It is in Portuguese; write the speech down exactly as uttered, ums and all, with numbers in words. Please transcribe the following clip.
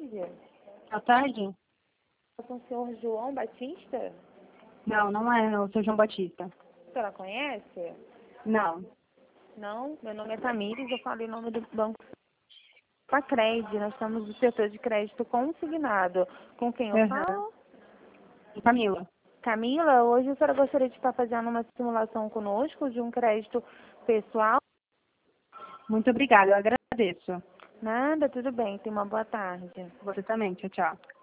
tarde. Boa tarde? É com o senhor João Batista? Não, não é, não, eu sou João Batista. A senhora conhece? Não. Não, meu nome é Tamires, eu falei o nome do banco Pacred. Nós estamos do setor de crédito consignado. Com quem eu Uhum. falo? Camila. Camila, hoje a senhora gostaria de estar fazendo uma simulação conosco de um crédito pessoal? Muito obrigada, eu agradeço. Nada, tudo bem. Tenha uma boa tarde. Você também, tchau, tchau.